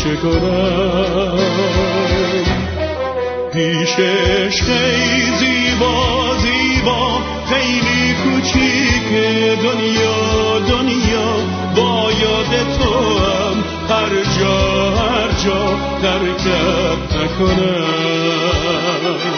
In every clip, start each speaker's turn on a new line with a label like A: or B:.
A: چه کنم؟ پیشش خیلی زیبا زیبا، خیلی کوچیک دنیا دنیا، با یاد تو هم هر جا ترکت نکنم.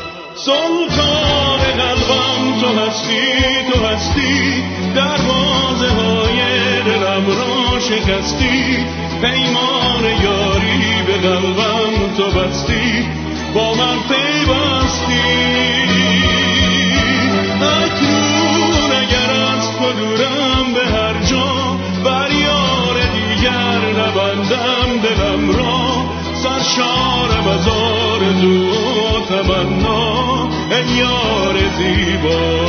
A: سلطان قلبم تو هستی، دروازه های دلم را شکستی، پیمان یاری به قلبم تو بستی، با من پیوستی. اکنون اگر از تو دورم به هر جا، بر یار دیگر نبندم دلم را، سرشارم از آرزو و تمنا، ای یار زیبا.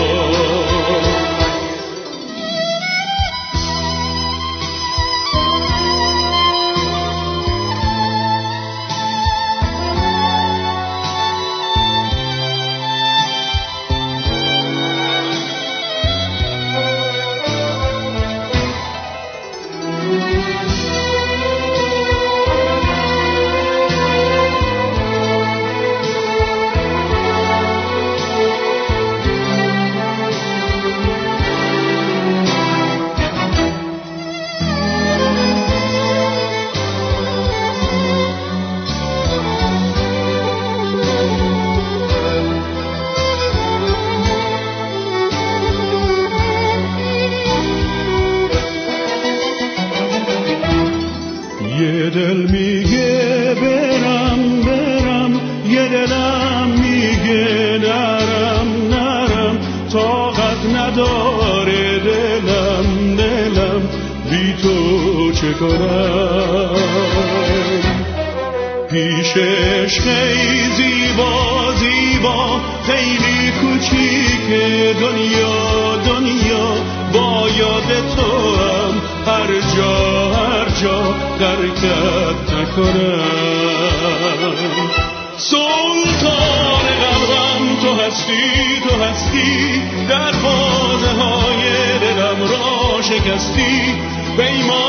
A: یه دل میگه برم، یه دلم میگه نرم، طاقت نداره دلم بی تو چه کنم؟ پیشش خیلی زیبا، خیلی کوچیک دنیا دنیا، با یاد تو هم هر جا ترکت نکنم. سلطان قلبم تو هستی، دروازه های دلم را شکستی، پیمان